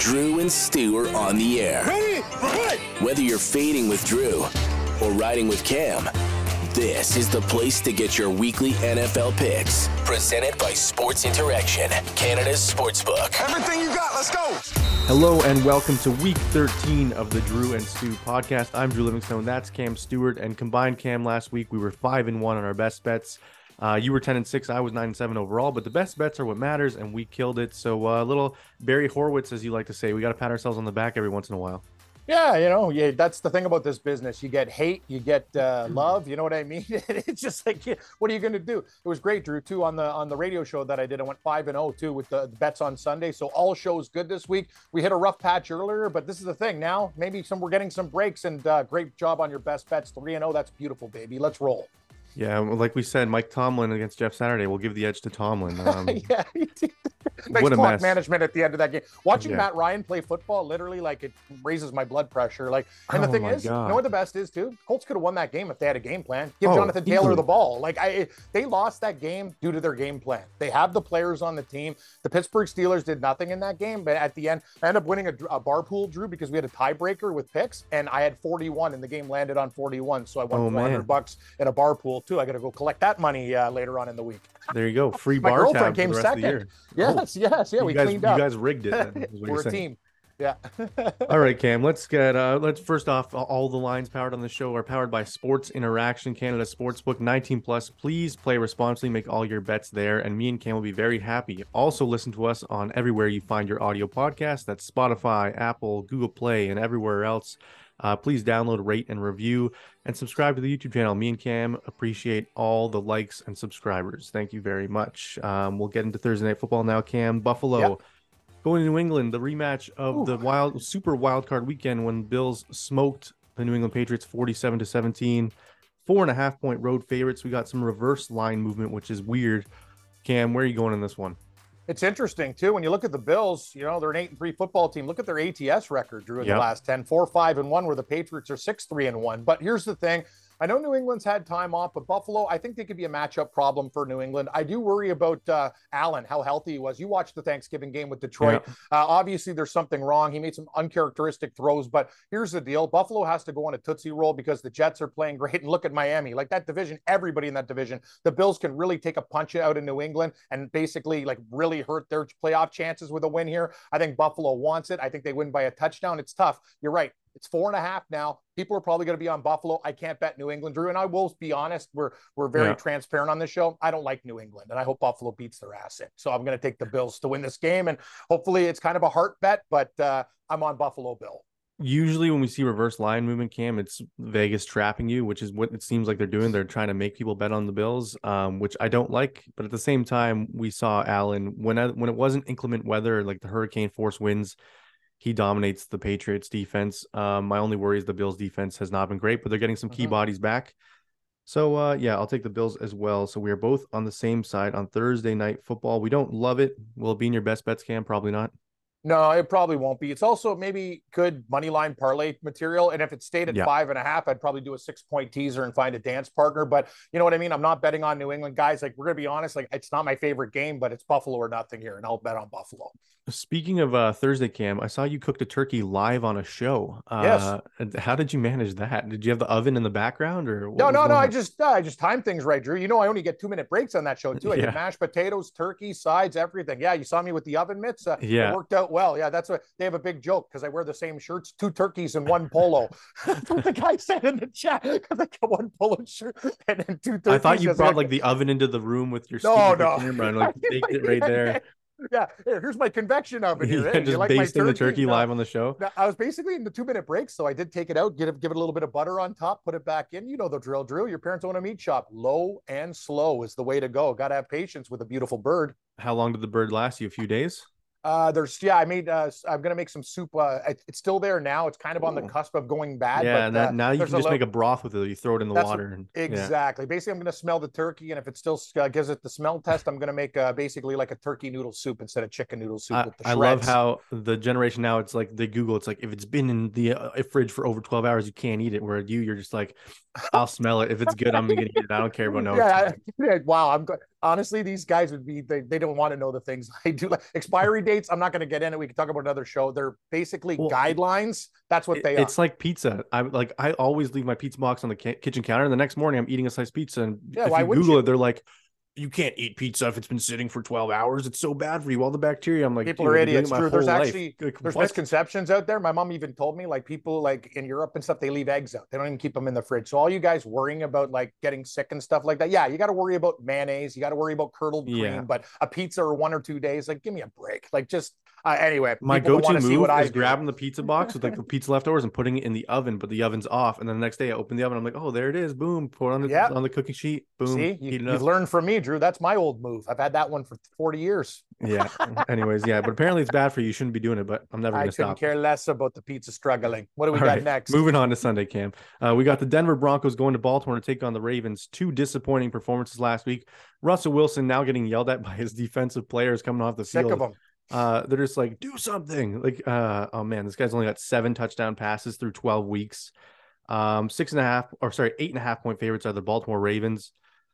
Drew and Stu are on the air. Ready? Right. Whether you're fading with Drew or riding with Cam, this is the place to get your weekly NFL picks. Presented by Sports Interaction, Canada's sportsbook. Everything you got, let's go. Hello and welcome to week 13 of the Drew and Stu podcast. I'm Drew Livingstone, that's Cam Stewart, and combined Cam last week, we were 5-1 on our best bets. You were 10-6, I was 9-7 overall, but the best bets are what matters, and we killed it. So little Barry Horowitz, as you like to say, we got to pat ourselves on the back every once in a while. Yeah, that's the ththing about this business. You get hate, you get love. You know what I mean? It's just like, what are you going to do? It was great, Drew, too, on the radio show that I did. I went 5-0 too with the bets on Sunday. So all shows good this week. We hit a rough patch earlier, but this is the thing. Now maybe we're getting some breaks, and great job on your best bets. 3-0. That's beautiful, baby. Let's roll. Yeah, like we said, Mike Tomlin against Jeff Saturday will give the edge to Tomlin. Yeah, nice what a clock mess. management at the end of that game. Watching Matt Ryan play football, literally, like, it raises my blood pressure. Like, and the thing is, you know what the best is too? Colts could have won that game if they had a game plan. Give Jonathan Taylor the ball. Like, they lost that game due to their game plan. They have the players on the team. The Pittsburgh Steelers did nothing in that game, but at the end, I ended up winning a bar pool, Drew, because we had a tiebreaker with picks, and I had 41, and the game landed on 41. So I won $400 in a bar pool too. I got to go collect that money later on in the week. There you go. Free My bar girlfriend tab came for the rest of the year. Yes. Yeah, we cleaned up. You guys rigged it. Then, is what We're you're a saying. team. Yeah. All right, Cam, let's first off, all the lines powered on the show are powered by Sports Interaction, Canada Sportsbook, 19 plus. Please play responsibly, make all your bets there, and me and Cam will be very happy. Also listen to us on everywhere you find your audio podcast. That's Spotify, Apple, Google Play, and everywhere else. Please download, rate, and review, and subscribe to the YouTube channel. Me and Cam appreciate all the likes and subscribers. Thank you very much. We'll get into Thursday Night Football now, Cam. Buffalo going to New England, the rematch of the super wild card weekend when Bills smoked the New England Patriots 47-17. 4.5-point road favorites. We got some reverse line movement, which is weird. Cam, where are you going in this one? It's interesting, too. When you look at the Bills, they're an 8-3 football team. Look at their ATS record, Drew, in the last 10. 4-5-1, where the Patriots are 6-3-1. But here's the thing. I know New England's had time off, but Buffalo, I think they could be a matchup problem for New England. I do worry about Allen, how healthy he was. You watched the Thanksgiving game with Detroit. Yeah. Obviously, there's something wrong. He made some uncharacteristic throws, but here's the deal. Buffalo has to go on a Tootsie Roll because the Jets are playing great. And look at Miami. Like, that division, everybody in that division, the Bills can really take a punch out in New England and basically, like, really hurt their playoff chances with a win here. I think Buffalo wants it. I think they win by a touchdown. It's tough. You're right. It's 4.5 now. People are probably going to be on Buffalo. I can't bet New England, Drew. And I will be honest, we're very transparent on this show. I don't like New England, and I hope Buffalo beats their ass in. So I'm going to take the Bills to win this game, and hopefully it's kind of a heart bet, but I'm on Buffalo Bill. Usually when we see reverse line movement, Cam, it's Vegas trapping you, which is what it seems like they're doing. They're trying to make people bet on the Bills, which I don't like. But at the same time, we saw Allen when it wasn't inclement weather, like the hurricane force winds, he dominates the Patriots defense. My only worry is the Bills defense has not been great, but they're getting some key bodies back. So, I'll take the Bills as well. So we are both on the same side on Thursday Night Football. We don't love it. Will it be in your best bets, Cam? Probably not. No, it probably won't be. It's also maybe good money line parlay material. And if it stayed at 5.5, I'd probably do a 6-point teaser and find a dance partner. But you know what I mean? I'm not betting on New England, guys. Like, we're going to be honest, like, it's not my favorite game, but it's Buffalo or nothing here. And I'll bet on Buffalo. Speaking of Thursday, Cam, I saw you cooked a turkey live on a show. Yes. How did you manage that? Did you have the oven in the background, or no? I just timed things right, Drew. I only get 2-minute breaks on that show too. I did mashed potatoes, turkey, sides, everything. Yeah, you saw me with the oven mitts. It worked out well. Yeah, that's what they have a big joke because I wear the same shirts, 2 turkeys and 1 polo. That's what the guy said in the chat, because I got 1 polo shirt and then 2 turkeys. I thought you brought like the oven into the room with your camera and like baked it right there. Yeah, here's my convection oven here. Yeah, just like basting the turkey live on the show. I was basically in the 2-minute break, so I did take it out, give it a little bit of butter on top, put it back in. You know the drill, Drew. Your parents own a meat shop. Low and slow is the way to go. Got to have patience with a beautiful bird. How long did the bird last you? A few days? I'm gonna make some soup. It's still there now. It's kind of on the cusp of going bad. Yeah, but, now you can just make a broth with it. You throw it in the water. Exactly. Basically, I'm gonna smell the turkey, and if it still gives it the smell test, I'm gonna make basically like a turkey noodle soup instead of chicken noodle soup with the shreds. I love how the generation now, it's like they Google. It's like if it's been in the fridge for over 12 hours, you can't eat it. Where you're just like, I'll smell it. If it's good, I'm gonna eat it. I don't care about no. Wow, I'm good. honestly, these guys would be, they don't want to know the things I do. Like expiry dates, I'm not going to get in it. We can talk about another show. They're basically guidelines. That's what they are. It's like pizza. I always leave my pizza box on the kitchen counter, and the next morning I'm eating a sliced pizza. And if you Google it, they're like, you can't eat pizza if it's been sitting for 12 hours. It's so bad for you. All the bacteria. I'm like, people are idiots. True. There's actually, like, there's misconceptions out there. My mom even told me, like, people like in Europe and stuff, they leave eggs out. They don't even keep them in the fridge. So all you guys worrying about like getting sick and stuff like that. Yeah. You got to worry about mayonnaise. You got to worry about curdled cream, but a pizza or 1 or 2 days, like, give me a break. Like, just anyway, my go-to move is grabbing the pizza box with like the pizza leftovers and putting it in the oven, but the oven's off. And then the next day I open the oven. I'm like, oh, there it is. Boom. Pour it on the cooking sheet. Boom. See, you've learned from me, Drew. That's my old move. I've had that one for 40 years. Yeah. Anyways, yeah. But apparently it's bad for you. You shouldn't be doing it, but I'm never going to stop. I couldn't care less about the pizza struggling. What do we got next? Moving on to Sunday, Cam. We got the Denver Broncos going to Baltimore to take on the Ravens. 2 disappointing performances last week. Russell Wilson now getting yelled at by his defensive players coming off the field. Sick of them. They're just like, do something. Like, oh man, this guy's only got 7 touchdown passes through 12 weeks. 8.5 point favorites are the Baltimore Ravens.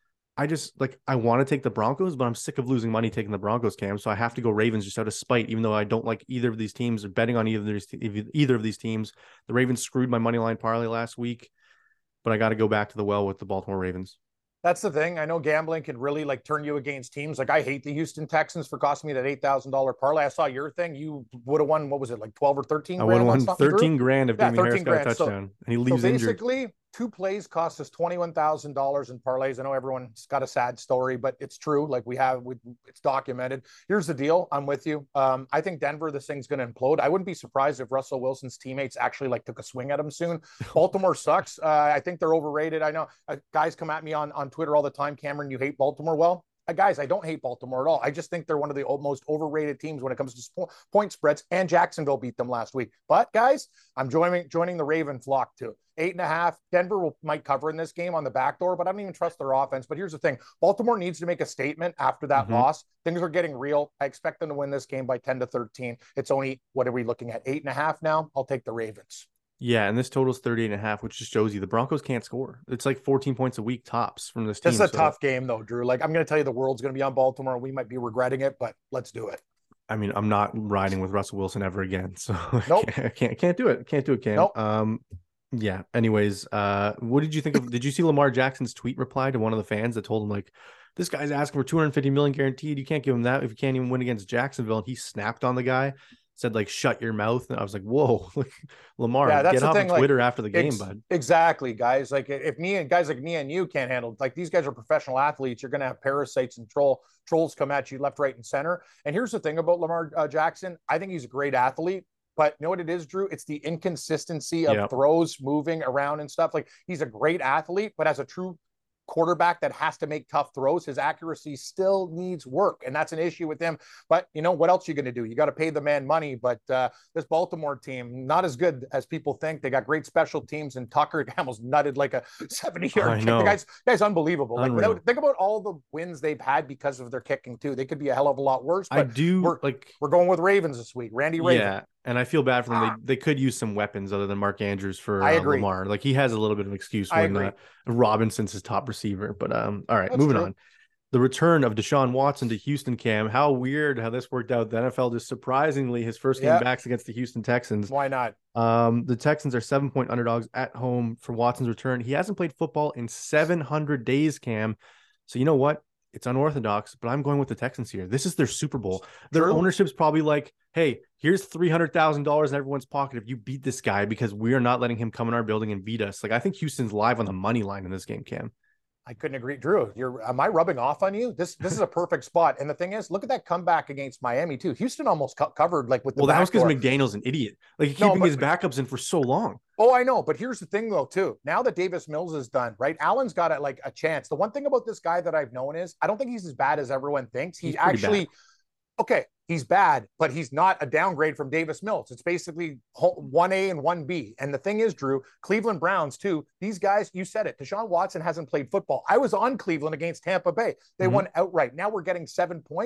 I want to take the Broncos, but I'm sick of losing money taking the Broncos, Cam. So I have to go Ravens just out of spite, even though I don't like either of these teams or betting on either of these teams. The Ravens screwed my money line parlay last week, but I got to go back to the well with the Baltimore Ravens. That's the thing. I know gambling can really like turn you against teams. Like I hate the Houston Texans for costing me that $8,000 parlay. I saw your thing. You would have won, what was it, like 12 or 13 grand? I would have won 13 grand if Damien Harris got a touchdown. And he leaves injured. Basically, 2 plays cost us $21,000 in parlays. I know everyone's got a sad story, but it's true. Like it's documented. Here's the deal. I'm with you. I think Denver, this thing's going to implode. I wouldn't be surprised if Russell Wilson's teammates actually like took a swing at him soon. Baltimore sucks. I think they're overrated. I know guys come at me on Twitter all the time. Cameron, you hate Baltimore. Well, guys, I don't hate Baltimore at all. I just think they're one of the most overrated teams when it comes to point spreads, and Jacksonville beat them last week. But guys, I'm joining the Raven flock too. 8.5. Denver might cover in this game on the back door, but I don't even trust their offense. But here's the thing. Baltimore needs to make a statement after that loss. Things are getting real. I expect them to win this game by 10-13. It's only, what are we looking at? 8.5 now? I'll take the Ravens. Yeah, and this total's 38.5, which just shows you the Broncos can't score. It's like 14 points a week tops from this team. This is a tough game, though, Drew. Like, I'm going to tell you the world's going to be on Baltimore. We might be regretting it, but let's do it. I mean, I'm not riding with Russell Wilson ever again. So nope. I can't do it. Can't do it, Cam. Nope. Yeah. Anyways, what did you think of? Did you see Lamar Jackson's tweet reply to one of the fans that told him, like, this guy's asking for $250 million guaranteed. You can't give him that if you can't even win against Jacksonville. And he snapped on the guy, said, like, shut your mouth. And I was like, whoa, like, Lamar, get off of Twitter after the game, bud. Exactly, guys. Like, if guys like me and you can't handle, like, these guys are professional athletes, you're going to have parasites and trolls come at you left, right, and center. And here's the thing about Lamar Jackson. I think he's a great athlete. But you know what it is, Drew? It's the inconsistency of throws moving around and stuff. Like, he's a great athlete, but as a true quarterback that has to make tough throws, his accuracy still needs work, and that's an issue with him. But you know what else are you going to do? You got to pay the man money. But this Baltimore team, not as good as people think. They got great special teams, and Tucker almost nutted like a 70-yard kick. The guy's unbelievable. Like, think about all the wins they've had because of their kicking too. They could be a hell of a lot worse. But we're going with Ravens this week. Randy Raven. Yeah. And I feel bad for them. They could use some weapons other than Mark Andrews for Lamar. Like, he has a little bit of excuse when Robinson's his top receiver. But all right, moving on. The return of Deshaun Watson to Houston, Cam. How weird how this worked out. The NFL just surprisingly his first game back against the Houston Texans. Why not? The Texans are 7-point underdogs at home for Watson's return. He hasn't played football in 700 days, Cam. So you know what? It's unorthodox, but I'm going with the Texans here. This is their Super Bowl. Their ownership's probably like, hey, here's $300,000 in everyone's pocket if you beat this guy, because we are not letting him come in our building and beat us. Like, I think Houston's live on the money line in this game, Cam. I couldn't agree. Drew, am I rubbing off on you? This is a perfect spot. And the thing is, look at that comeback against Miami too. Houston almost covered like with the that was because McDaniel's an idiot. Like, keeping his backups in for so long. Oh, I know. But here's the thing though, too. Now that Davis Mills is done, right? Allen's got a chance. The one thing about this guy that I've known is I don't think he's as bad as everyone thinks. He's actually okay. He's bad, but he's not a downgrade from Davis Mills. It's basically 1A and 1B. And the thing is, Drew, Cleveland Browns too, these guys, you said it, Deshaun Watson hasn't played football. I was on Cleveland against Tampa Bay. They won outright. Now we're getting 7 points.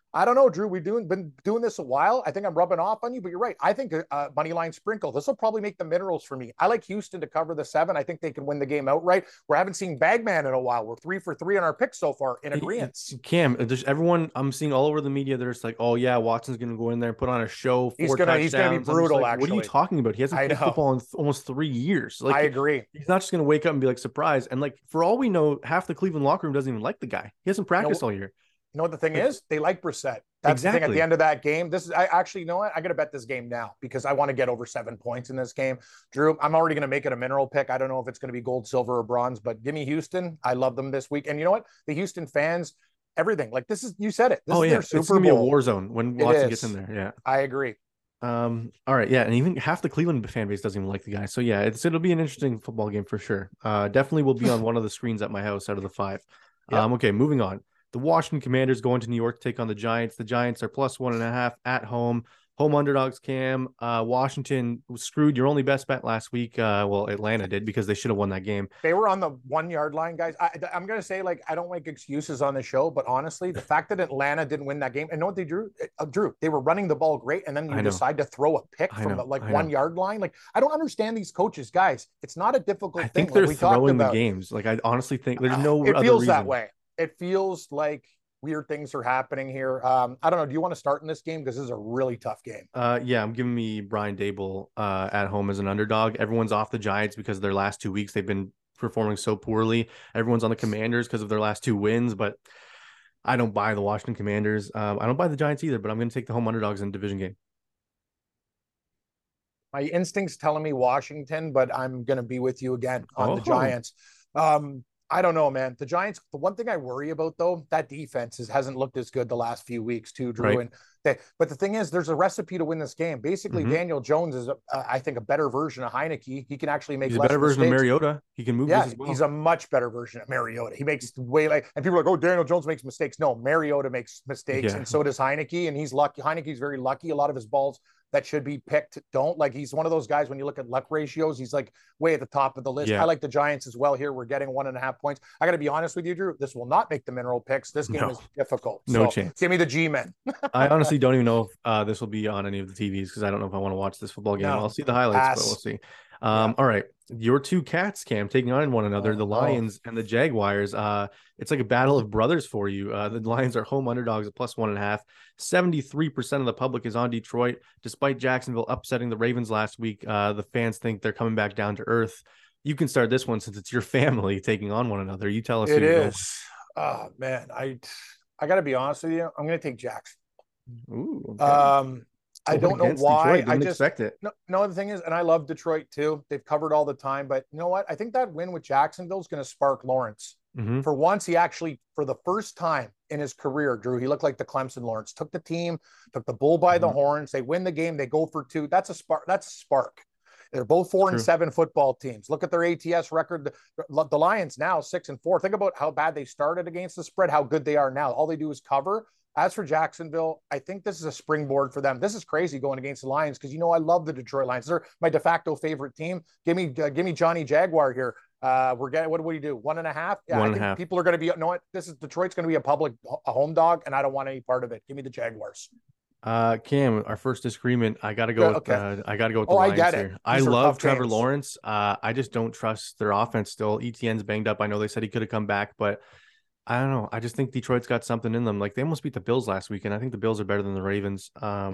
I don't know, Drew. We've been doing this a while. I think I'm rubbing off on you, but you're right. I think money line sprinkle. This will probably make the minerals for me. I like Houston to cover the 7. I think they can win the game outright. We haven't seen Bagman in a while. We're 3 for 3 on our picks so far in agreement. Cam, there's everyone I'm seeing all over the media. They're just like, oh yeah, Watson's going to go in there and put on a show. He's gonna be brutal. Like, actually, what are you talking about? He hasn't played football in almost 3 years. Like, I agree. He's not just going to wake up and be like surprised. And like for all we know, half the Cleveland locker room doesn't even like the guy. He hasn't practiced all year. You know what the thing is? They like Brissett. That's the thing at the end of that game. I actually, you know what? I got to bet this game now because I want to get over 7 points in this game. Drew, I'm already going to make it a mineral pick. I don't know if it's going to be gold, silver, or bronze, but give me Houston. I love them this week. And you know what? The Houston fans, everything. Like this is, you said it. This is their Super Bowl. It's going to be a war zone when Watson gets in there. Yeah. I agree. All right. Yeah. And even half the Cleveland fan base doesn't even like the guy. So yeah, it'll be an interesting football game for sure. Definitely will be on one of the screens at my house out of the 5. Yep. Okay. Moving on. The Washington Commanders going to New York to take on the Giants. The Giants are +1.5 at home. Home underdogs, Cam. Washington was screwed. Your only best bet last week. Well, Atlanta did because they should have won that game. They were on the 1 yard line, guys. I'm going to say, like, I don't make excuses on the show, but honestly, the fact that Atlanta didn't win that game, and know what they drew? Drew, they were running the ball great, and then you decide to throw a pick from the 1 yard line. Like, I don't understand these coaches, guys. It's not a difficult thing. I think they're throwing the games. Like, I honestly think there's no it other feels reason. That way. It feels like weird things are happening here. I don't know. Do you want to start in this game? Because this is a really tough game. Yeah, I'm giving me Brian Daboll at home as an underdog. Everyone's off the Giants because of their last 2 weeks. They've been performing so poorly. Everyone's on the Commanders because of their last 2 wins, but I don't buy the Washington Commanders. I don't buy the Giants either, but I'm going to take the home underdogs in a division game. My instinct's telling me Washington, but I'm going to be with you again on the Giants. I don't know, man. The Giants, the one thing I worry about, though, that defense hasn't looked as good the last few weeks, too, Drew. Right. But the thing is, there's a recipe to win this game. Basically, Daniel Jones is, I think, a better version of Heineke. He can actually make less mistakes. He's a better version of Mariota. He can move as well. He's a much better version of Mariota. He makes and people are like, oh, Daniel Jones makes mistakes. No, Mariota makes mistakes, and so does Heineke, and he's lucky. Heineke's very lucky. A lot of his balls that should be picked don't. Like, he's one of those guys, when you look at luck ratios, he's like way at the top of the list. I like the Giants as well here. We're getting 1.5 points. I got to be honest with you, Drew. This will not make the mineral picks. This game is difficult. No chance. Give me the G-men. I honestly don't even know if this will be on any of the TVs because I don't know if I want to watch this football game. I'll see the highlights, but we'll see. All right. Your two cats, Cam, taking on one another, the Lions and the Jaguars. It's like a battle of brothers for you. The Lions are home underdogs at +1.5. 73% of the public is on Detroit. Despite Jacksonville upsetting the Ravens last week, the fans think they're coming back down to earth. You can start this one since it's your family taking on one another. You tell us. It is. Oh, man. I got to be honest with you. I'm going to take Jacksonville. Ooh. Okay. I don't know why. I just expect it. No, the thing is, and I love Detroit too. They've covered all the time, but you know what? I think that win with Jacksonville is going to spark Lawrence. For once, he actually, for the first time in his career, Drew, he looked like the Clemson Lawrence. Took the team, took the bull by the horns. They win the game. They go for 2. That's a spark. That's a spark. They're both 4-7 football teams. Look at their ATS record. The Lions now 6-4. Think about how bad they started against the spread, how good they are now. All they do is cover. As for Jacksonville, I think this is a springboard for them. This is crazy going against the Lions because, you know, I love the Detroit Lions. They're my de facto favorite team. Give me Johnny Jaguar here. We're getting, what do we do? 1.5? Yeah, 1.5. People are going to be, you know what? Detroit's going to be a home dog, and I don't want any part of it. Give me the Jaguars. Cam, our first disagreement. I gotta go with the Lions here. I love Trevor Lawrence. I just don't trust their offense still. Etienne's banged up. I know they said he could have come back, but I don't know. I just think Detroit's got something in them. Like, they almost beat the Bills last week, and I think the Bills are better than the Ravens.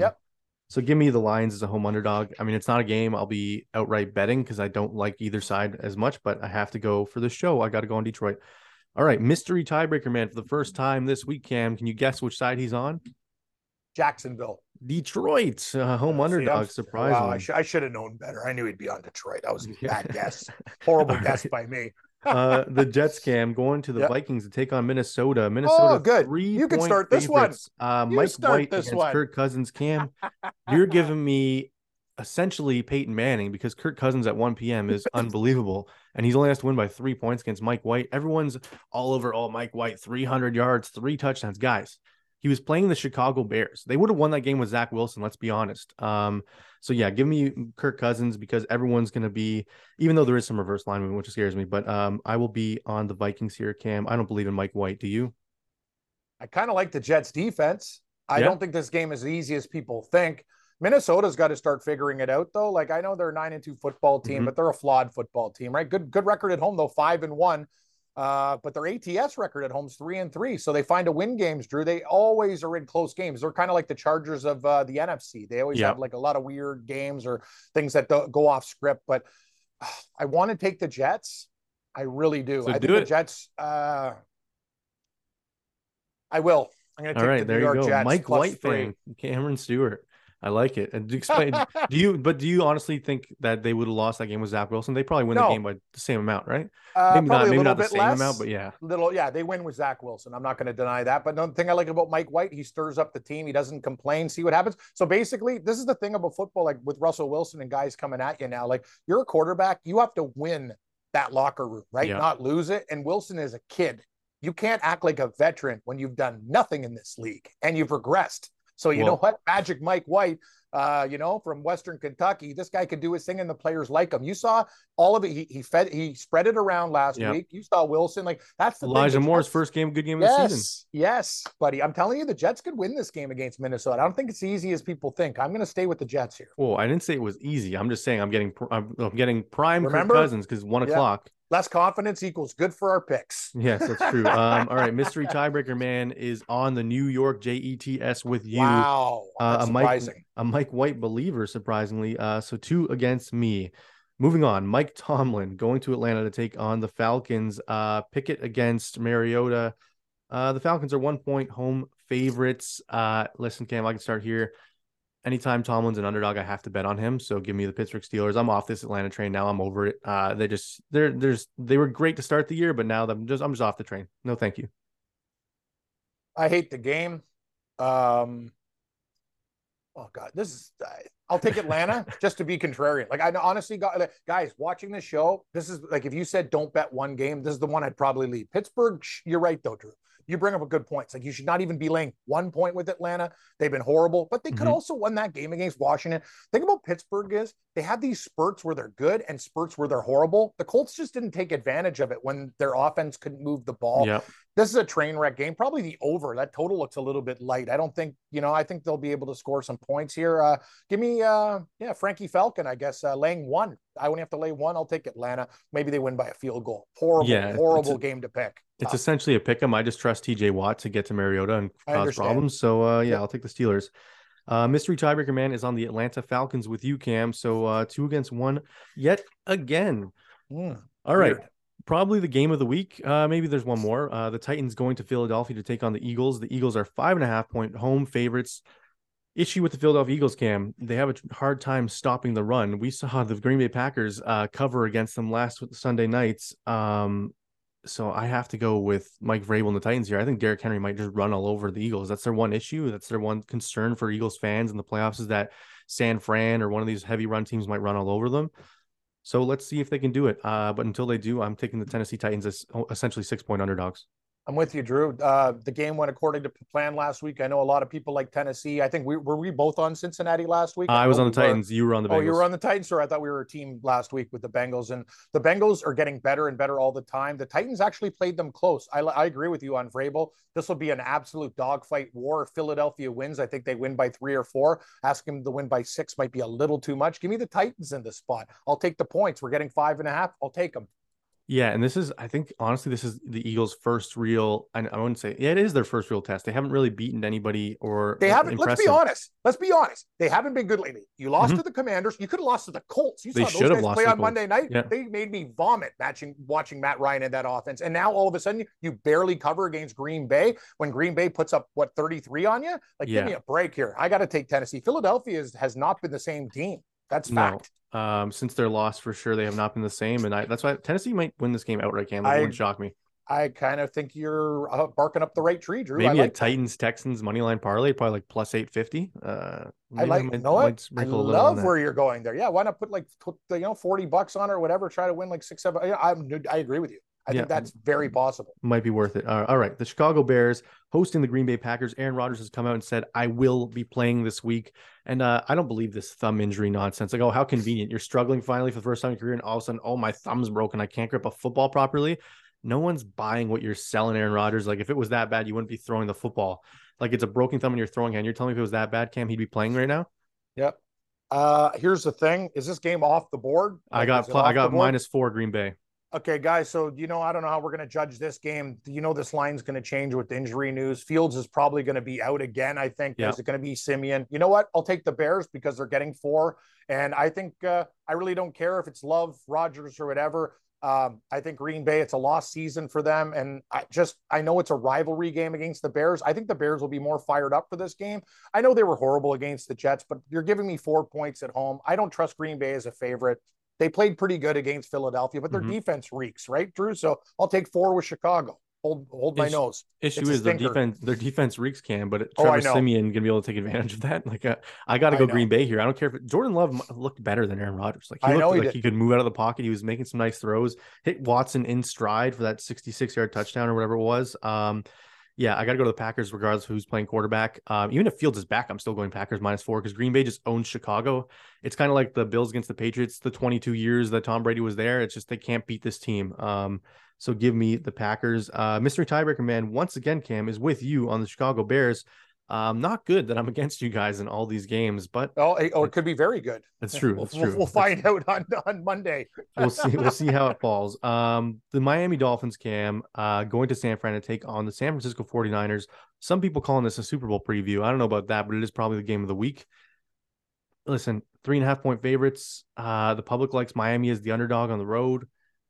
So give me the Lions as a home underdog. I mean, it's not a game I'll be outright betting because I don't like either side as much, but I have to go for the show. I got to go on Detroit. All right, mystery tiebreaker man for the first time this week, Cam. Can you guess which side he's on? Jacksonville. Detroit, home underdog. Surprising. Wow, I should have known better. I knew he'd be on Detroit. That was a bad guess. Horrible guess by me. The Jets, Cam, going to the Vikings to take on Minnesota. Minnesota, good. You can start this one. Mike White against Kirk Cousins. Cam, you're giving me essentially Peyton Manning because Kirk Cousins at 1 p.m. is unbelievable, and he's only has to win by 3 points against Mike White. Everyone's all over. Oh, Mike White, 300 yards, 3 touchdowns, guys. He was playing the Chicago Bears. They would have won that game with Zach Wilson, let's be honest. So yeah, give me Kirk Cousins because everyone's going to be, even though there is some reverse line movement, which scares me, but I will be on the Vikings here, Cam. I don't believe in Mike White. Do you? I kind of like the Jets defense. I don't think this game is as easy as people think. Minnesota's got to start figuring it out, though. Like, I know they're a 9-2 football team, but they're a flawed football team, right? Good record at home, though, 5-1. But their ATS record at home is 3-3. So they find to win games, Drew. They always are in close games. They're kind of like the Chargers of the NFC. They always have like a lot of weird games or things that go off script. But I want to take the Jets. I really do. So I think the Jets. I will. I'm going to take the New York Jets. Mike White fan, Cameron Stewart. I like it. And explain. do you honestly think that they would have lost that game with Zach Wilson? They probably win the game by the same amount, right? Maybe not the same amount, but yeah. They win with Zach Wilson. I'm not going to deny that. But the thing I like about Mike White, he stirs up the team. He doesn't complain. See what happens. So basically, this is the thing about football, like with Russell Wilson and guys coming at you now. Like, you're a quarterback, you have to win that locker room, right? Yeah. Not lose it. And Wilson is a kid. You can't act like a veteran when you've done nothing in this league and you've regressed. So you know what? Magic Mike White, from Western Kentucky, this guy could do his thing and the players like him. You saw all of it. He spread it around last week. You saw Wilson. Like, that's the Elijah Moore's first good game of the season. Yes, buddy. I'm telling you, the Jets could win this game against Minnesota. I don't think it's easy as people think. I'm going to stay with the Jets here. Oh, I didn't say it was easy. I'm just saying I'm getting prime Kirk Cousins because 1 o'clock. Less confidence equals good for our picks. Yes, that's true. All right, mystery tiebreaker man is on the New York Jets with you. Wow, that's surprising. A Mike White believer, surprisingly. So 2 against me. Moving on, Mike Tomlin going to Atlanta to take on the Falcons. Pickett against Mariota. The Falcons are 1-point home favorites. Listen, Cam, I can start here. Anytime Tomlin's an underdog, I have to bet on him. So give me the Pittsburgh Steelers. I'm off this Atlanta train now. I'm over it. They were great to start the year, but now I'm just off the train. No, thank you. I hate the game. Oh God, I'll take Atlanta just to be contrarian. Like, I honestly got, guys watching this show. This is like, if you said don't bet one game, this is the one I'd probably leave. Pittsburgh. You're right though, Drew. You bring up a good point. It's like, you should not even be laying 1 point with Atlanta. They've been horrible, but they could also won that game against Washington. Thing about Pittsburgh is they have these spurts where they're good and spurts where they're horrible. The Colts just didn't take advantage of it when their offense couldn't move the ball. Yep. This is a train wreck game. Probably the over. That total looks a little bit light. I don't think, I think they'll be able to score some points here. Give me, Frankie Falcon, I guess, laying 1. I wouldn't have to lay 1. I'll take Atlanta. Maybe they win by a field goal. Horrible game to pick. It's essentially a pick 'em. I just trust TJ Watt to get to Mariota and cause problems. So, I'll take the Steelers. Mystery tiebreaker man is on the Atlanta Falcons with you, Cam. So 2 against 1 yet again. All right. Weird. Probably the game of the week. Maybe there's one more. The Titans going to Philadelphia to take on the Eagles. The Eagles are 5.5-point home favorites. Issue with the Philadelphia Eagles, Cam, they have a hard time stopping the run. We saw the Green Bay Packers cover against them last Sunday nights. So I have to go with Mike Vrabel and the Titans here. I think Derrick Henry might just run all over the Eagles. That's their one issue. That's their one concern for Eagles fans in the playoffs, is that San Fran or one of these heavy run teams might run all over them. So let's see if they can do it. But until they do, I'm taking the Tennessee Titans as essentially 6-point underdogs. I'm with you, Drew. The game went according to plan last week. I know a lot of people like Tennessee. I think were we both on Cincinnati last week? I was on the Titans. You were on the Bengals. Oh, you were on the Titans, or I thought we were a team last week with the Bengals. And the Bengals are getting better and better all the time. The Titans actually played them close. I agree with you on Vrabel. This will be an absolute dogfight war. If Philadelphia wins, I think they win by 3 or 4. Ask them to win by 6 might be a little too much. Give me the Titans in this spot. I'll take the points. We're getting 5.5. I'll take them. Yeah, and this is, I think, honestly, this is the Eagles' first real, I wouldn't say, it is their first real test. They haven't really beaten anybody or they haven't, let's be honest. They haven't been good lately. You lost to the Commanders. You could have lost to the Colts. You saw those guys play on Monday night. Yeah. They made me vomit watching Matt Ryan in that offense. And now all of a sudden you barely cover against Green Bay when Green Bay puts up, 33 on you? Like, give me a break here. I got to take Tennessee. Philadelphia has not been the same team. That's fact. Since their loss, for sure, they have not been the same, and that's why Tennessee might win this game outright. Cam, that wouldn't shock me. I kind of think you're barking up the right tree, Drew. Maybe a Titans Texans money line parlay, probably like plus 850. I love where you're going there. Yeah, why not put $40 on it or whatever? Try to win like 6-7. I agree with you. I think that's very possible. Might be worth it. All right. The Chicago Bears hosting the Green Bay Packers. Aaron Rodgers has come out and said, I will be playing this week. And I don't believe this thumb injury nonsense. Like, oh, how convenient. You're struggling finally for the first time in your career, and all of a sudden, oh, my thumb's broken. I can't grip a football properly. no one's buying what you're selling Aaron Rodgers. Like if it was that bad, you wouldn't be throwing the football. Like it's a broken thumb in your throwing hand. You're telling me if it was that bad, Cam, he'd be playing right now? Yep. Here's the thing. Is this game off the board? I got -4 Green Bay. Okay, guys. So, I don't know how we're going to judge this game. This line's going to change with injury news. Fields is probably going to be out again, I think. Yeah. Is it going to be Simeon? You know what? I'll take the Bears because they're getting 4. And I think I really don't care if it's Love, Rodgers, or whatever. I think Green Bay, it's a lost season for them. And I know it's a rivalry game against the Bears. I think the Bears will be more fired up for this game. I know they were horrible against the Jets, but you're giving me 4 points at home. I don't trust Green Bay as a favorite. They played pretty good against Philadelphia, but their defense reeks, right, Drew? So I'll take 4 with Chicago. Hold my nose. Issue is their defense reeks, Cam, but Trevor Siemian gonna be able to take advantage of that. Like I got to go Green Bay here. I don't care if Jordan Love looked better than Aaron Rodgers. Like he looked like he could move out of the pocket. He was making some nice throws. Hit Watson in stride for that 66-yard touchdown or whatever it was. Yeah, I got to go to the Packers regardless of who's playing quarterback. Even if Fields is back, I'm still going Packers -4 because Green Bay just owns Chicago. It's kind of like the Bills against the Patriots, the 22 years that Tom Brady was there. It's just they can't beat this team. So give me the Packers. Mystery Tiebreaker Man, once again, Cam, is with you on the Chicago Bears. Not good that I'm against you guys in all these games, but it could be very good. That's true. That's true. We'll find out on Monday. We'll see how it falls. The Miami Dolphins, Cam, going to San Fran to take on the San Francisco 49ers. Some people calling this a Super Bowl preview. I don't know about that, but it is probably the game of the week. Listen, 3.5-point favorites. The public likes Miami as the underdog on the road.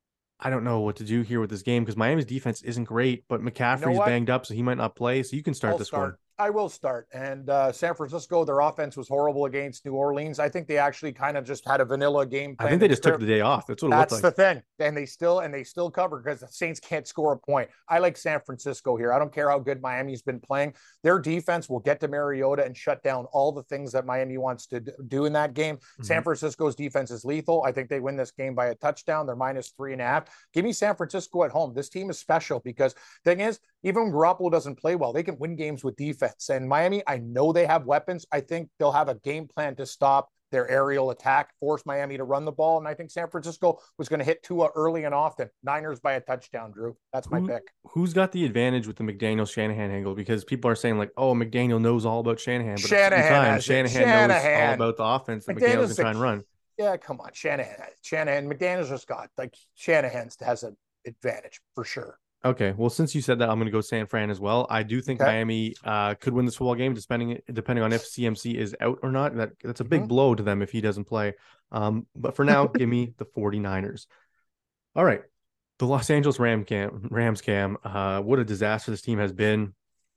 I don't know what to do here with this game because Miami's defense isn't great, but McCaffrey's banged up, so he might not play. So you can start this one. I will start. And San Francisco, their offense was horrible against New Orleans. I think they actually kind of just had a vanilla game plan. I think they just took the day off. That's what it looked like. That's the thing. And they still cover because the Saints can't score a point. I like San Francisco here. I don't care how good Miami's been playing. Their defense will get to Mariota and shut down all the things that Miami wants to do in that game. San Francisco's defense is lethal. I think they win this game by a touchdown. They're -3.5. Give me San Francisco at home. This team is special because thing is, even when Garoppolo doesn't play well, they can win games with defense. And Miami, I know they have weapons. I think they'll have a game plan to stop their aerial attack, force Miami to run the ball. And I think San Francisco was going to hit Tua early and often. Niners by a touchdown, Drew. That's my pick. Who's got the advantage with the McDaniel-Shanahan angle? Because people are saying like, oh, McDaniel knows all about Shanahan. But Shanahan knows all about the offense that McDaniel's going to try and run. Yeah, come on. Shanahan. McDaniel's just got, Shanahan has an advantage for sure. Okay, well, since you said that, I'm going to go San Fran as well. I do think Miami could win this football game, depending on if CMC is out or not. That's a big blow to them if he doesn't play. But for now, give me the 49ers. All right, the Los Angeles Rams, Cam. What a disaster this team has been.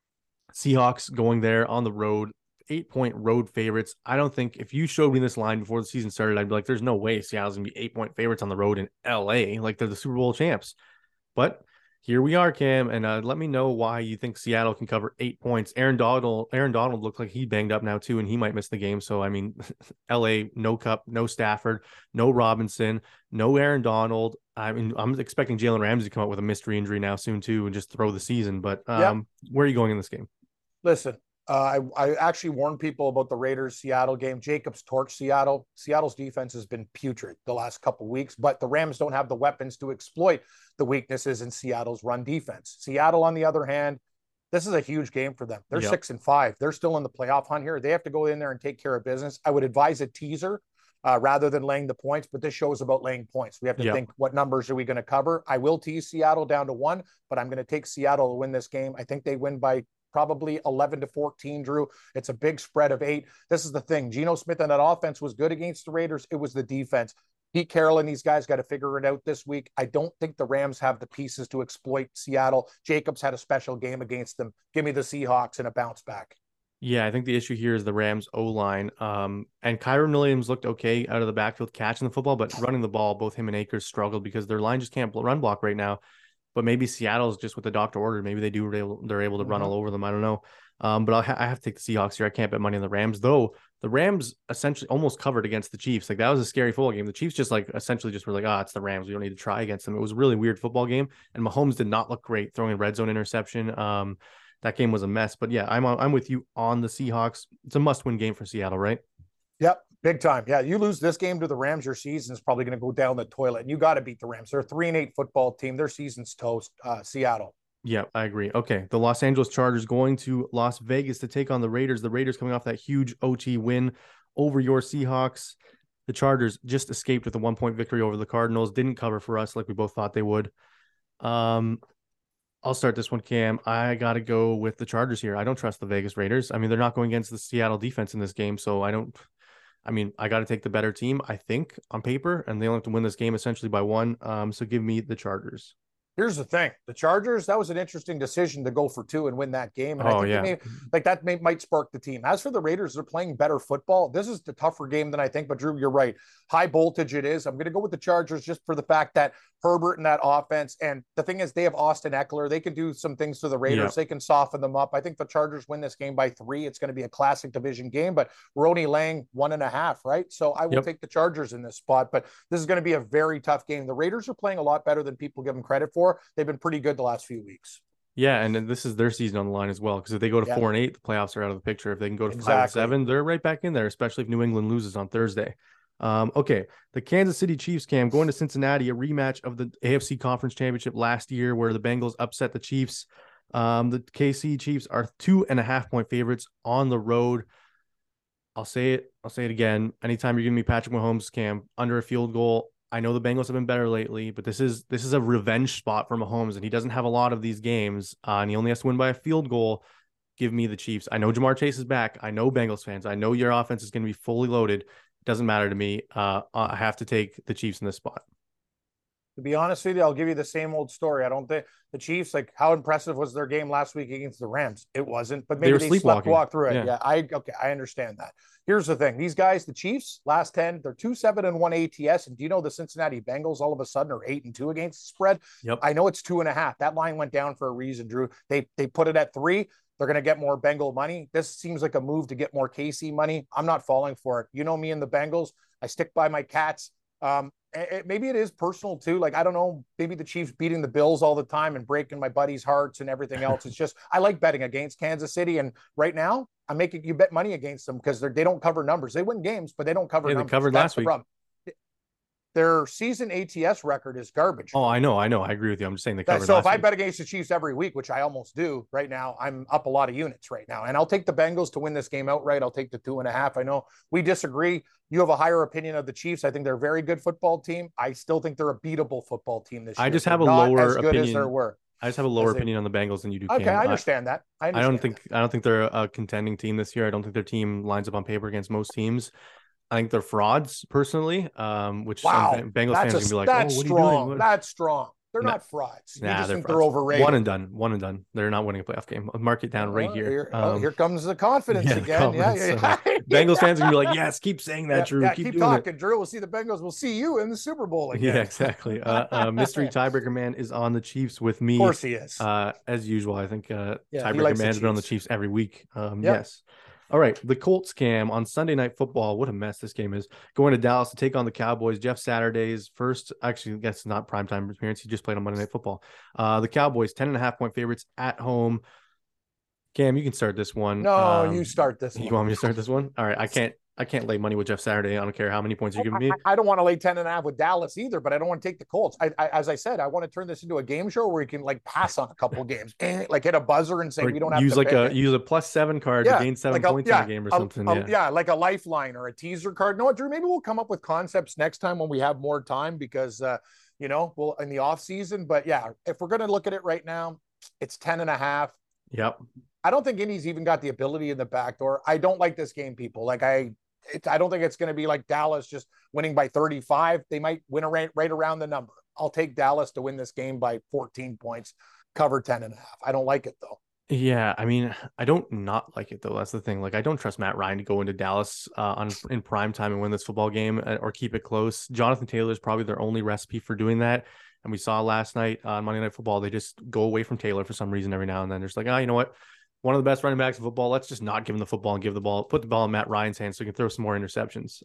Seahawks going there on the road, 8-point road favorites. I don't think if you showed me this line before the season started, I'd be like, there's no way Seattle's going to be 8-point favorites on the road in LA. Like they're the Super Bowl champs. But here we are, Cam, and let me know why you think Seattle can cover 8 points. Aaron Donald looked like he banged up now too, and he might miss the game. So, I mean, LA, no Kupp, no Stafford, no Robinson, no Aaron Donald. I mean, I'm expecting Jalen Ramsey to come out with a mystery injury now soon too and just throw the season. But where are you going in this game? Listen, I actually warned people about the Raiders-Seattle game. Jacobs torched Seattle. Seattle's defense has been putrid the last couple of weeks, but the Rams don't have the weapons to exploit the weaknesses in Seattle's run defense. Seattle, on the other hand, this is a huge game for them. They're 6-5. They're still in the playoff hunt here. They have to go in there and take care of business. I would advise a teaser rather than laying the points, but this show is about laying points. We have to think, what numbers are we going to cover? I will tease Seattle down to 1, but I'm going to take Seattle to win this game. I think they win by probably 11-14, Drew. It's a big spread of 8. This is the thing. Geno Smith and that offense was good against the Raiders. It was the defense. Pete Carroll and these guys got to figure it out this week. I don't think the Rams have the pieces to exploit Seattle. Jacobs had a special game against them. Give me the Seahawks and a bounce back. Yeah, I think the issue here is the Rams O-line. And Kyren Williams looked okay out of the backfield catching the football, but running the ball, both him and Akers struggled because their line just can't run block right now. But maybe Seattle's just what the doctor ordered. Maybe they're able to run all over them. I don't know. But I have to take the Seahawks here. I can't bet money on the Rams, though. The Rams essentially almost covered against the Chiefs. Like that was a scary football game. The Chiefs just essentially were like, it's the Rams. We don't need to try against them. It was a really weird football game. And Mahomes did not look great throwing a red zone interception. That game was a mess. But yeah, I'm with you on the Seahawks. It's a must-win game for Seattle, right? Yep. Big time. Yeah, you lose this game to the Rams, your season's probably going to go down the toilet, and you got to beat the Rams. They're a 3-8 football team. Their season's toast. Seattle. Yeah, I agree. Okay, the Los Angeles Chargers going to Las Vegas to take on the Raiders. The Raiders coming off that huge OT win over your Seahawks. The Chargers just escaped with a 1-point victory over the Cardinals. Didn't cover for us like we both thought they would. I'll start this one, Cam. I got to go with the Chargers here. I don't trust the Vegas Raiders. I mean, they're not going against the Seattle defense in this game, so I got to take the better team, I think, on paper, and they only have to win this game essentially by 1. So give me the Chargers. Here's the thing. The Chargers, that was an interesting decision to go for 2 and win that game. And I think might spark the team. As for the Raiders, they're playing better football. This is the tougher game than I think, but Drew, you're right. High voltage it is. I'm going to go with the Chargers just for the fact that Herbert and that offense. And the thing is, they have Austin Eckler. They can do some things to the Raiders. Yeah. They can soften them up. I think the Chargers win this game by 3. It's going to be a classic division game, but we're only laying 1.5, right? So I will take the Chargers in this spot, but this is going to be a very tough game. The Raiders are playing a lot better than people give them credit for. They've been pretty good the last few weeks. Yeah, and this is their season on the line as well, because if they go to 4-8, the playoffs are out of the picture. If they can go to 5-7, they're right back in there, especially if New England loses on Thursday. Okay, the Kansas City Chiefs, Cam, going to Cincinnati, a rematch of the AFC Conference Championship last year where the Bengals upset the Chiefs. The KC Chiefs are 2.5-point favorites on the road. I'll say it again. Anytime you're giving me Patrick Mahomes, Cam, under a field goal, I know the Bengals have been better lately, but this is a revenge spot for Mahomes, and he doesn't have a lot of these games, and he only has to win by a field goal. Give me the Chiefs. I know Jamar Chase is back. I know Bengals fans. I know your offense is going to be fully loaded. Doesn't matter to me. I have to take the Chiefs in this spot. To be honest with you, I'll give you the same old story. I don't think the Chiefs, like, how impressive was their game last week against the Rams? It wasn't, but maybe they walk through it. Yeah, I understand that. Here's the thing. These guys, the Chiefs, last 10, they're 2-7-1 ATS. And do you know the Cincinnati Bengals all of a sudden are 8-2 against the spread? Yep. I know it's 2.5. That line went down for a reason, Drew. They put it at 3. They're going to get more Bengal money. This seems like a move to get more KC money. I'm not falling for it. You know me and the Bengals. I stick by my cats. Maybe it is personal too. Like, I don't know, maybe the Chiefs beating the Bills all the time and breaking my buddies' hearts and everything else. It's just, I like betting against Kansas City. And right now I'm making you bet money against them because they don't cover numbers. They win games, but they don't cover numbers. They covered last week. Their season ATS record is garbage. Oh, I know. I agree with you. I'm just saying they covered. So if I bet against the Chiefs every week, which I almost do right now, I'm up a lot of units right now. And I'll take the Bengals to win this game outright. I'll take the 2.5. I know we disagree. You have a higher opinion of the Chiefs. I think they're a very good football team. I still think they're a beatable football team this year. I just have a lower opinion. As there were. I just have a lower opinion on the Bengals than you do. Okay, Cam. I understand that. I don't think they're a contending team this year. I don't think their team lines up on paper against most teams. I think they're frauds, personally. Which Bengals fans are gonna be like, "Oh, what are you doing?" That's strong. They're not frauds. You just think they're overrated. One and done. They're not winning a playoff game. I'll mark it down right here. Here comes the confidence again. Bengals fans are gonna be like, "Yes, keep saying that, Drew. Keep talking, Drew. We'll see the Bengals. We'll see you in the Super Bowl again." Yeah, exactly. Mystery tiebreaker man is on the Chiefs with me. Of course he is. As usual, I think tiebreaker man has been on the Chiefs every week. Yes. All right, the Colts, Cam, on Sunday Night Football. What a mess this game is. Going to Dallas to take on the Cowboys. Jeff Saturday's first, actually, I guess not primetime appearance. He just played on Monday Night Football. The Cowboys, 10.5-point favorites at home. Cam, you can start this one. No, you start this one. You want me to start this one? All right, I can't lay money with Jeff Saturday. I don't care how many points you're giving me. I don't want to lay 10.5 with Dallas either, but I don't want to take the Colts. As I said, I want to turn this into a game show where you can like pass on a couple of games, like hit a buzzer and say we don't have use to use a +7 card to gain 7 points in a game or something. Like a lifeline or a teaser card. No, Drew, maybe we'll come up with concepts next time when we have more time because we'll in the off season. But yeah, if we're gonna look at it right now, it's 10.5. Yep. I don't think Indy's even got the ability in the back door. I don't like this game, people. Like I don't think it's going to be like Dallas just winning by 35. They might win right around the number. I'll take Dallas to win this game by 14 points, cover 10.5. I don't like it though. Yeah, I mean, I don't not like it though. That's the thing. Like, I don't trust Matt Ryan to go into Dallas in prime time and win this football game or keep it close. Jonathan Taylor is probably their only recipe for doing that. And we saw last night on Monday Night Football, they just go away from Taylor for some reason every now and then. They're just like, you know what? One of the best running backs in football. Let's just not give him the football and put the ball in Matt Ryan's hands so he can throw some more interceptions.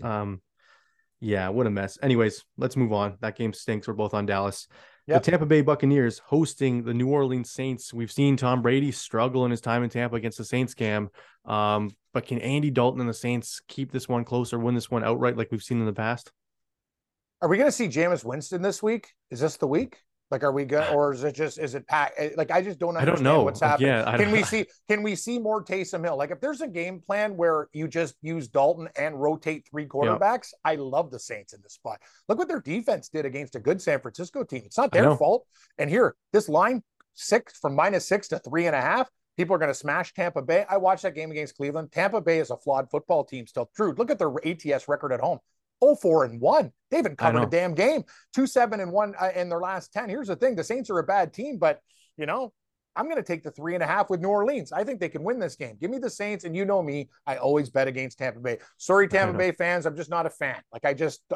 Yeah, what a mess. Anyways, let's move on. That game stinks. We're both on Dallas. Yep. The Tampa Bay Buccaneers hosting the New Orleans Saints. We've seen Tom Brady struggle in his time in Tampa against the Saints, Cam. but can Andy Dalton and the Saints keep this one close or win this one outright like we've seen in the past? Are we going to see Jameis Winston this week? Is this the week? Like, are we good, or is it packed? Like, I just don't understand what's happening. Yeah, can we see more Taysom Hill? Like, if there's a game plan where you just use Dalton and rotate 3 quarterbacks, I love the Saints in this spot. Look what their defense did against a good San Francisco team. It's not their fault. And here, this line from -6 to 3.5. People are going to smash Tampa Bay. I watched that game against Cleveland. Tampa Bay is a flawed football team still. Drew, look at their ATS record at home. 0-4-1. They haven't covered a damn game. 2-7-1 in their last 10. Here's the thing. The Saints are a bad team, but, I'm going to take the 3.5 with New Orleans. I think they can win this game. Give me the Saints, and you know me. I always bet against Tampa Bay. Sorry, Tampa Bay fans. I'm just not a fan. Like,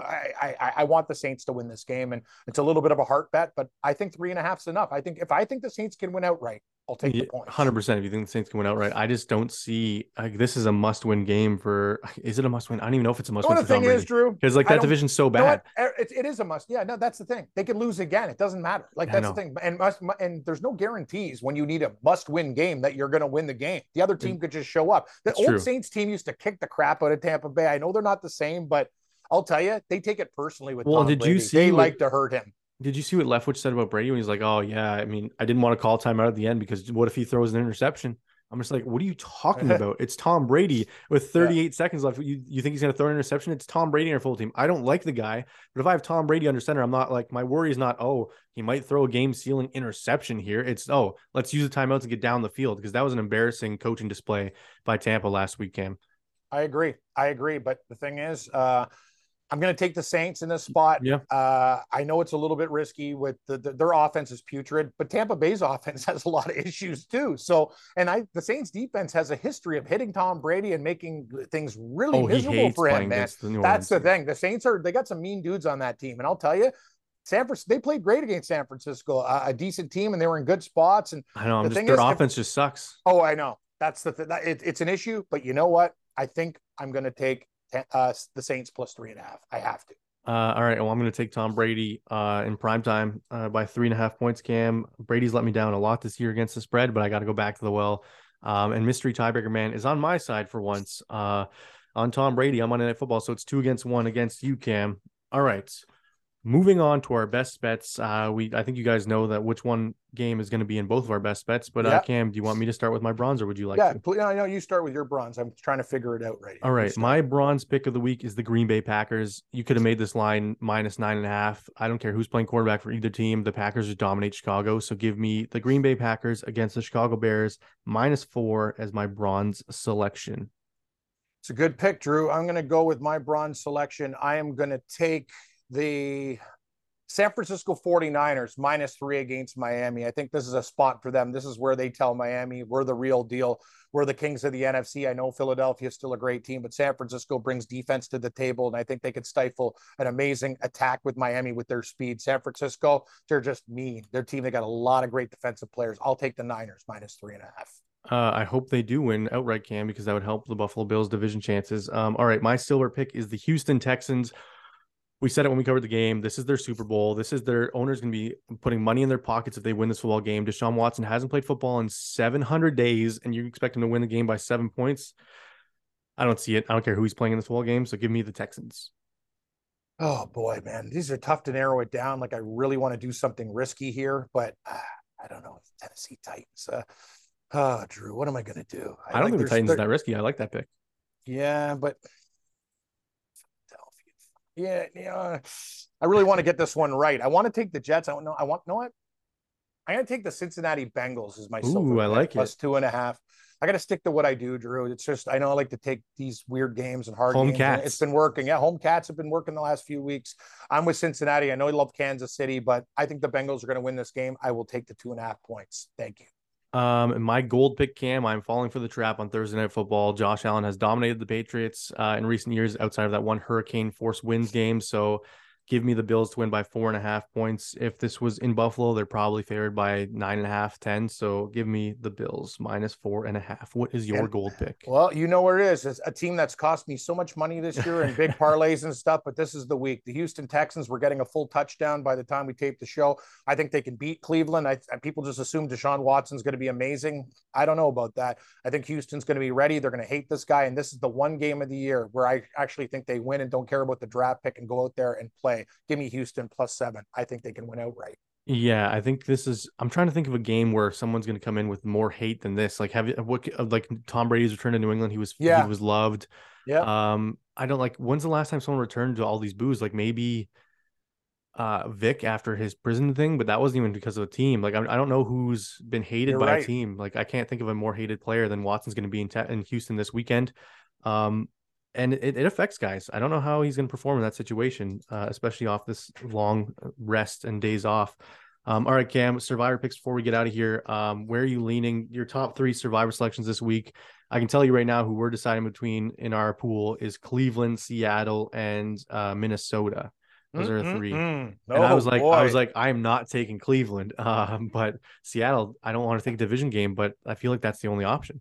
I want the Saints to win this game, and it's a little bit of a heart bet, but I think 3.5 is enough. If I think the Saints can win outright, I'll take the points. 100%. If you think the Saints can win outright, I just don't see this is a must-win game for. Is it a must-win? I don't even know if it's a must-win. The thing is, Drew, because that division's so bad. It is a must. Yeah, no, that's the thing. They could lose again. It doesn't matter. Like, that's the thing. And there's no guarantees when you need a must-win game that you're going to win the game. The other team could just show up. The old Saints team used to kick the crap out of Tampa Bay. I know they're not the same, but I'll tell you, they take it personally with Tom Brady. They like to hurt him. Did you see what Leftwich said about Brady when he's like, oh, yeah, I mean, I didn't want to call timeout at the end because what if he throws an interception? I'm just like, what are you talking about? It's Tom Brady with 38 seconds left. You think he's going to throw an interception? It's Tom Brady in our full team. I don't like the guy, but if I have Tom Brady under center, I'm not like, my worry is not, oh, he might throw a game-sealing interception here. It's, oh, let's use the timeouts to get down the field because that was an embarrassing coaching display by Tampa last week, Cam. I agree. But the thing is, I'm going to take the Saints in this spot. Yeah. I know it's a little bit risky with their offense is putrid, but Tampa Bay's offense has a lot of issues too. So, the Saints defense has a history of hitting Tom Brady and making things really miserable for him, man. That's the thing. The Saints they got some mean dudes on that team. And I'll tell you, they played great against San Francisco, a decent team, and they were in good spots. And I know their offense just sucks. Oh, I know. That's the thing. It's an issue, but you know what? I think I'm going to take the Saints plus 3.5. I have to. All right. Well, I'm going to take Tom Brady in primetime by 3.5 points, Cam. Brady's let me down a lot this year against the spread, but I got to go back to the well. And mystery tiebreaker man is on my side for once. On Tom Brady, I'm on Night Football, so it's 2-1 against you, Cam. All right. Moving on to our best bets. I think you guys know that which one game is going to be in both of our best bets. But Cam, do you want me to start with my bronze, or would you like to? Yeah, I know you start with your bronze. I'm trying to figure it out right now. All right, my bronze pick of the week is the Green Bay Packers. You could have made this line -9.5. I don't care who's playing quarterback for either team. The Packers just dominate Chicago. So give me the Green Bay Packers against the Chicago Bears -4 as my bronze selection. It's a good pick, Drew. I'm going to go with my bronze selection. I am going to take the San Francisco 49ers -3 against Miami. I think this is a spot for them. This is where they tell Miami, we're the real deal. We're the kings of the NFC. I know Philadelphia is still a great team, but San Francisco brings defense to the table, and I think they could stifle an amazing attack with Miami with their speed. San Francisco, they're just mean. Their team, they got a lot of great defensive players. I'll take the Niners -3.5. I hope they do win outright, Cam, because that would help the Buffalo Bills division chances. All right, my silver pick is the Houston Texans. We said it when we covered the game. This is their Super Bowl. This is their owners going to be putting money in their pockets if they win this football game. Deshaun Watson hasn't played football in 700 days, and you expect him to win the game by 7 points. I don't see it. I don't care who he's playing in this football game, so give me the Texans. Oh, boy, man. These are tough to narrow it down. Like, I really want to do something risky here, but I don't know. Tennessee Titans. Drew, what am I going to do? I don't think the Titans is that risky. I like that pick. Yeah, but yeah, I really want to get this one right. I want to take the Jets. You know what? I'm going to take the Cincinnati Bengals as my silver. Ooh, I like plus it. 2.5. I got to stick to what I do, Drew. It's just, I know I like to take these weird games and hard home games. Cats. It's been working. Yeah, home Cats have been working the last few weeks. I'm with Cincinnati. I know I love Kansas City, but I think the Bengals are going to win this game. I will take the 2.5 points. Thank you. My gold pick, Cam, I'm falling for the trap on Thursday Night Football. Josh Allen has dominated the Patriots in recent years outside of that one hurricane force winds game. So Give me the Bills to win by 4.5 points. If this was in Buffalo, they're probably favored by 9.5, 10. So give me the Bills minus 4.5. What is your gold pick? Well, you know where it is. It's a team that's cost me so much money this year in big parlays and stuff, but this is the week. The Houston Texans were getting a full touchdown by the time we taped the show. I think they can beat Cleveland. People just assume Deshaun Watson's going to be amazing. I don't know about that. I think Houston's going to be ready. They're going to hate this guy, and this is the one game of the year where I actually think they win and don't care about the draft pick and go out there and play. Give me Houston +7. I think they can win outright. Yeah, I think I'm trying to think of a game where someone's going to come in with more hate than this. Like like Tom Brady's return to New England, he was loved. Yeah. I don't like, when's the last time someone returned to all these boos? Like maybe Vic after his prison thing, but that wasn't even because of a team. Like I don't know who's been hated by a team. Like I can't think of a more hated player than Watson's going to be in Houston this weekend. And it affects guys. I don't know how he's going to perform in that situation, especially off this long rest and days off. All right, Cam, Survivor picks before we get out of here. Where are you leaning? Your top 3 Survivor selections this week. I can tell you right now who we're deciding between in our pool is Cleveland, Seattle, and Minnesota. Those are 3. And I was like, I am not taking Cleveland. But Seattle, I don't want to take a division game, but I feel like that's the only option.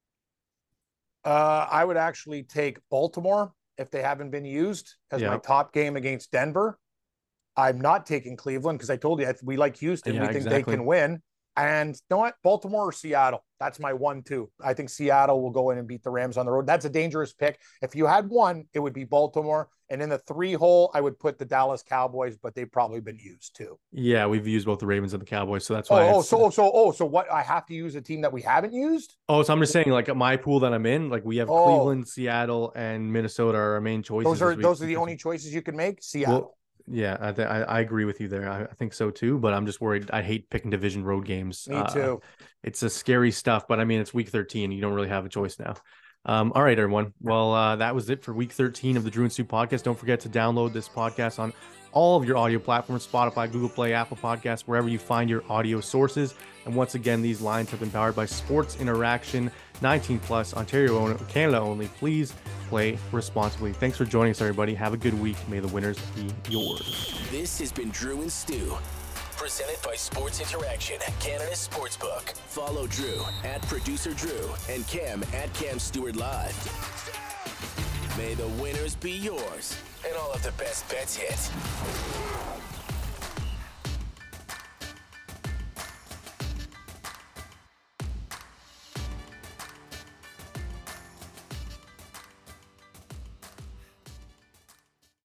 I would actually take Baltimore if they haven't been used as my top game against Denver. I'm not taking Cleveland because I told you we like Houston. We think they can win. And you know what? Baltimore or Seattle. That's my 1-2. I think Seattle will go in and beat the Rams on the road. That's a dangerous pick. If you had one, it would be Baltimore. And in the 3 hole, I would put the Dallas Cowboys, but they've probably been used too. Yeah, we've used both the Ravens and the Cowboys, so that's why. So what? I have to use a team that we haven't used? Oh, so I'm just saying, like my pool that I'm in, like we have Cleveland, Seattle, and Minnesota are our main choices. Those are the only choices you can make. Seattle. Well, yeah, I agree with you there. I think so too, but I'm just worried. I hate picking division road games. Me too. It's a scary stuff, but I mean, it's week 13. You don't really have a choice now. All right, everyone. Well, that was it for week 13 of the Drew and Stu podcast. Don't forget to download this podcast on all of your audio platforms, Spotify, Google Play, Apple Podcasts, wherever you find your audio sources. And once again, these lines have been powered by Sports Interaction, 19 plus, Ontario, Canada only. Please play responsibly. Thanks for joining us, everybody. Have a good week. May the winners be yours. This has been Drew and Stu, presented by Sports Interaction, Canada's sportsbook. Follow Drew at Producer Drew and Cam at Cam Stewart Live. May the winners be yours and all of the best bets hit.